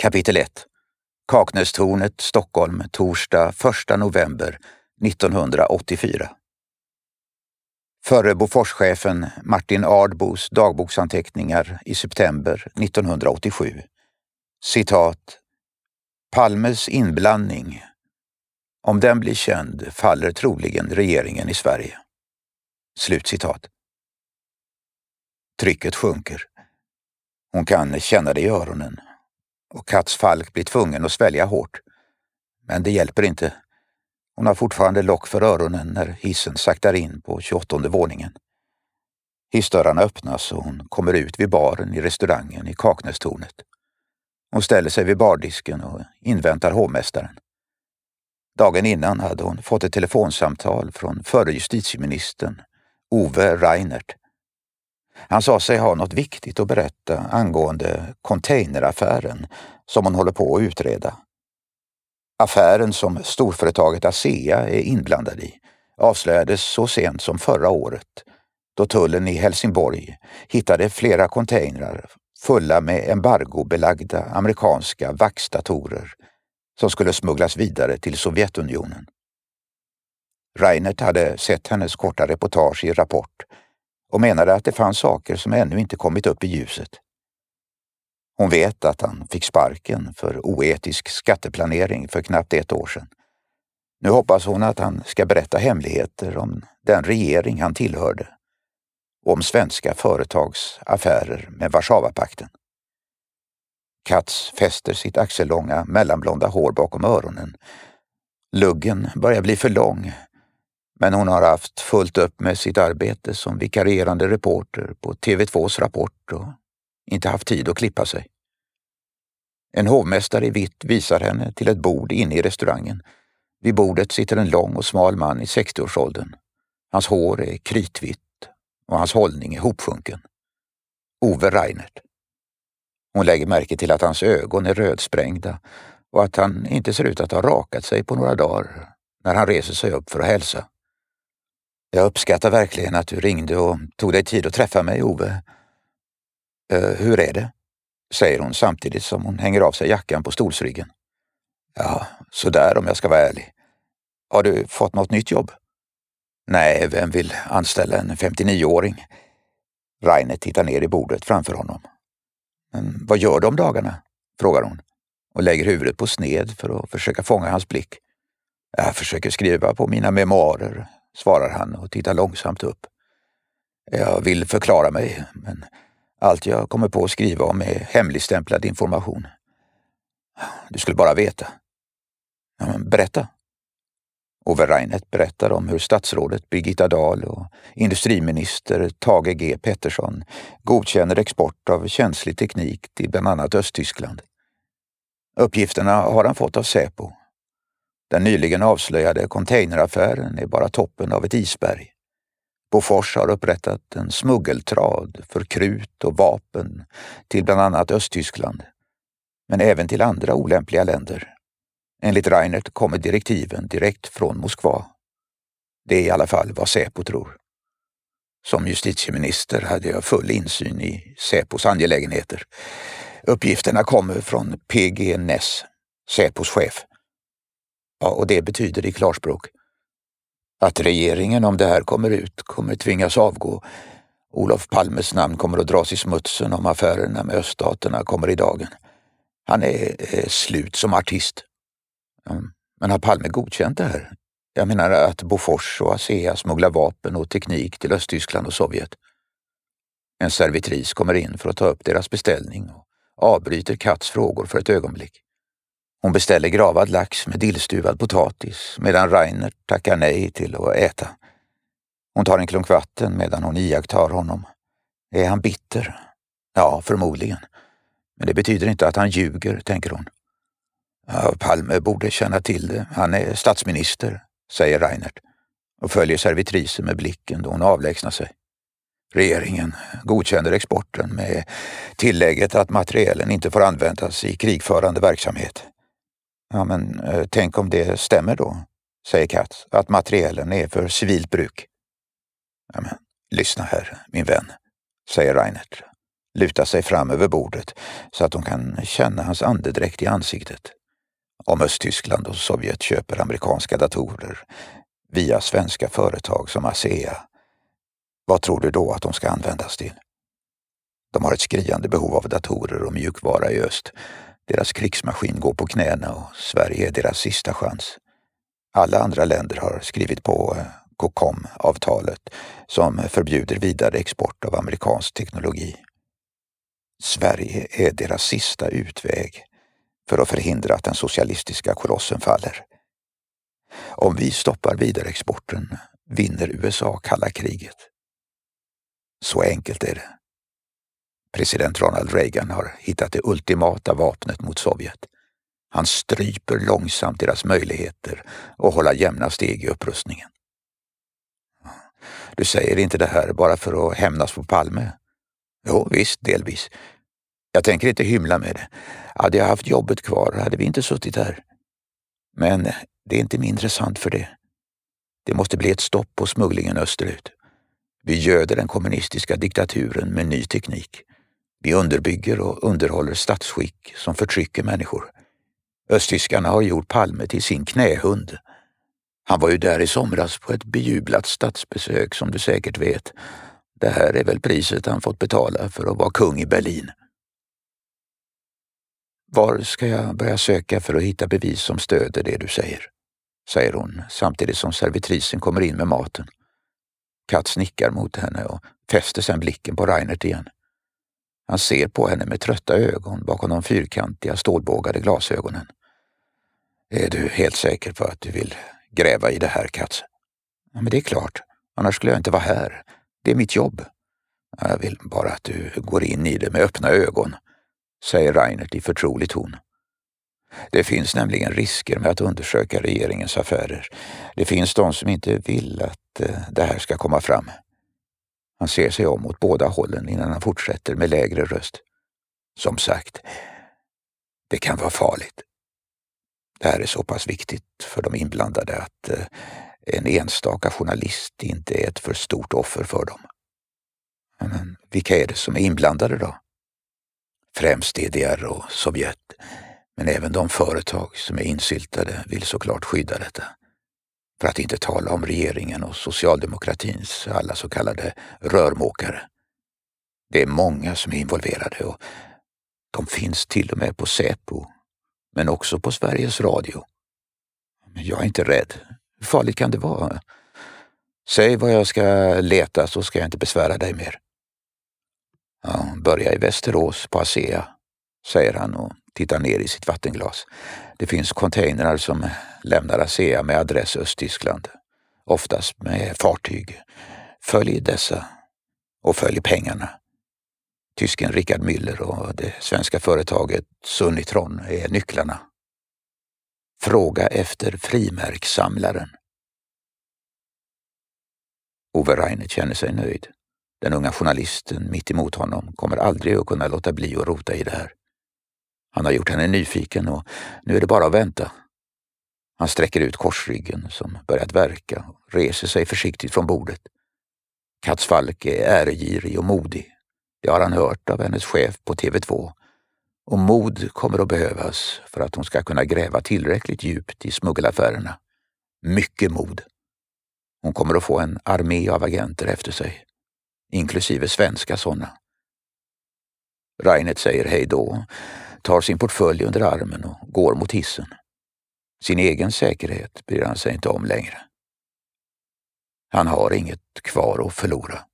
Kapitel 1. Kaknästornet, Stockholm, torsdag 1 november 1984. Förre Boforschefen Martin Ardbos dagboksanteckningar i september 1987. Citat. Palmes inblandning. Om den blir känd faller troligen regeringen i Sverige. Slutcitat. Trycket sjunker. Hon kan känna det i öronen. Och Katz Falk blir tvungen att svälja hårt. Men det hjälper inte. Hon har fortfarande lock för öronen när hissen saktar in på 28:e våningen. Hissdörrarna öppnas och hon kommer ut vid baren i restaurangen i Kaknästornet. Hon ställer sig vid bardisken och inväntar hovmästaren. Dagen innan hade hon fått ett telefonsamtal från förre justitieministern Ove Reinert. Han sa sig ha något viktigt att berätta angående containeraffären som hon håller på att utreda. Affären som storföretaget ASEA är inblandad i avslöjades så sent som förra året då tullen i Helsingborg hittade flera containrar fulla med embargobelagda amerikanska vaxdatorer som skulle smugglas vidare till Sovjetunionen. Reinert hade sett hennes korta reportage i Rapport och menade att det fanns saker som ännu inte kommit upp i ljuset. Hon vet att han fick sparken för oetisk skatteplanering för knappt 1 år sedan. Nu hoppas hon att han ska berätta hemligheter om den regering han tillhörde och om svenska företags affärer med Warszawapakten. Katz fäster sitt axellånga mellanblonda hår bakom öronen. Luggen börjar bli för lång, men hon har haft fullt upp med sitt arbete som vikarierande reporter på TV2s Rapport och inte haft tid att klippa sig. En hovmästare i vitt visar henne till ett bord inne i restaurangen. Vid bordet sitter en lång och smal man i 60-årsåldern. Hans hår är kritvitt och hans hållning är hopsjunken. Ove Reinert. Hon lägger märke till att hans ögon är rödsprängda och att han inte ser ut att ha rakat sig på några dagar när han reser sig upp för att hälsa. Jag uppskattar verkligen att du ringde och tog dig tid att träffa mig, Ove. Hur är det? Säger hon samtidigt som hon hänger av sig jackan på stolsryggen. Ja, sådär om jag ska vara ärlig. Har du fått något nytt jobb? Nej, vem vill anställa en 59-åring? Reinert tittar ner i bordet framför honom. Men vad gör du om dagarna? Frågar hon och lägger huvudet på sned för att försöka fånga hans blick. Jag försöker skriva på mina memoarer, svarar han och tittar långsamt upp. Jag vill förklara mig, men allt jag kommer på att skriva om är hemligstämplad information. Du skulle bara veta. Ja, men berätta. Ove Reinert berättar om hur statsrådet Birgitta Dahl och industriminister Thage G. Pettersson godkänner export av känslig teknik till bland annat Östtyskland. Uppgifterna har han fått av Säpo. Den nyligen avslöjade containeraffären är bara toppen av ett isberg. Bofors har upprättat en smuggeltrad för krut och vapen till bland annat Östtyskland, men även till andra olämpliga länder. Enligt Reinert kommer direktiven direkt från Moskva. Det är i alla fall vad Säpo tror. Som justitieminister hade jag full insyn i Säpos angelägenheter. Uppgifterna kommer från PG Ness, Säpos chef. Ja, och det betyder i klarspråk att regeringen, om det här kommer ut, kommer tvingas avgå. Olof Palmes namn kommer att dras i smutsen om affärerna med öststaterna kommer i dagen. Han är slut som artist. Men har Palme godkänt det här? Jag menar att Bofors och ASEA smugglar vapen och teknik till Östtyskland och Sovjet. En servitris kommer in för att ta upp deras beställning och avbryter Katz frågor för ett ögonblick. Hon beställer gravad lax med dillstuvad potatis medan Reinert tackar nej till att äta. Hon tar en klunk vatten medan hon iakttar honom. Är han bitter? Ja, förmodligen. Men det betyder inte att han ljuger, tänker hon. Ja, Palme borde känna till det. Han är statsminister, säger Reinert och följer servitrisen med blicken då hon avlägsnar sig. Regeringen godkänner exporten med tillägget att materielen inte får användas i krigförande verksamhet. Ja, men tänk om det stämmer då, säger Katz, att materielen är för civilt bruk. Ja, men lyssna här, min vän, säger Reinert. lutar sig fram över bordet så att de kan känna hans andedräkt i ansiktet. Om Östtyskland och Sovjet köper amerikanska datorer via svenska företag som ASEA, vad tror du då att de ska användas till? De har ett skriande behov av datorer och mjukvara i öst. Deras krigsmaskin går på knäna och Sverige är deras sista chans. Alla andra länder har skrivit på COCOM-avtalet som förbjuder vidare export av amerikansk teknologi. Sverige är deras sista utväg för att förhindra att den socialistiska kolossen faller. Om vi stoppar vidareexporten vinner USA kalla kriget. Så enkelt är det. President Ronald Reagan har hittat det ultimata vapnet mot Sovjet. Han stryper långsamt deras möjligheter att hålla jämna steg i upprustningen. Du säger inte det här bara för att hämnas på Palme? Jo, visst, delvis. Jag tänker inte hymla med det. Hade jag haft jobbet kvar hade vi inte suttit här. Men det är inte mindre sant för det. Det måste bli ett stopp på smugglingen österut. Vi göder den kommunistiska diktaturen med ny teknik. Vi underbygger och underhåller statsskick som förtrycker människor. Östtyskarna har gjort Palme till sin knähund. Han var ju där i somras på ett bejublat statsbesök som du säkert vet. Det här är väl priset han fått betala för att vara kung i Berlin. Var ska jag börja söka för att hitta bevis som stöder det du säger hon samtidigt som servitrisen kommer in med maten. Katz nickar mot henne och fäster sedan blicken på Reinert igen. Han ser på henne med trötta ögon bakom de fyrkantiga stålbågade glasögonen. Är du helt säker på att du vill gräva i det här, Katz? Ja, men det är klart. Annars skulle jag inte vara här. Det är mitt jobb. Jag vill bara att du går in i det med öppna ögon, säger Reinert i förtrolig ton. Det finns nämligen risker med att undersöka regeringens affärer. Det finns de som inte vill att det här ska komma fram. Han ser sig om mot båda hållen innan han fortsätter med lägre röst. Som sagt, det kan vara farligt. Det här är så pass viktigt för de inblandade att en enstaka journalist inte är ett för stort offer för dem. Men vilka är det som är inblandade då? Främst DDR och Sovjet, men även de företag som är insyltade vill såklart skydda detta. För att inte tala om regeringen och socialdemokratins alla så kallade rörmåkare. Det är många som är involverade och de finns till och med på Säpo, men också på Sveriges Radio. Men jag är inte rädd. Hur farligt kan det vara? Säg vad jag ska leta så ska jag inte besvära dig mer. Ja, börja i Västerås på ASEA, säger han och tittar ner i sitt vattenglas. Det finns containrar som lämnar ASEA med adress Östtyskland, oftast med fartyg. Följ dessa och följ pengarna. Tysken Richard Müller och det svenska företaget Sunitron är nycklarna. Fråga efter frimärkssamlaren. Ove Reinert känner sig nöjd. Den unga journalisten mitt emot honom kommer aldrig att kunna låta bli att rota i det här. Han har gjort henne nyfiken och nu är det bara att vänta. Han sträcker ut korsryggen som börjat verka och reser sig försiktigt från bordet. Katz Falk är äregirig och modig. Det har han hört av hennes chef på TV2. Och mod kommer att behövas för att hon ska kunna gräva tillräckligt djupt i smuggelaffärerna. Mycket mod. Hon kommer att få en armé av agenter efter sig, inklusive svenska sådana. Reinert säger hej då, tar sin portfölj under armen och går mot hissen. Sin egen säkerhet bryr han sig inte om längre. Han har inget kvar att förlora.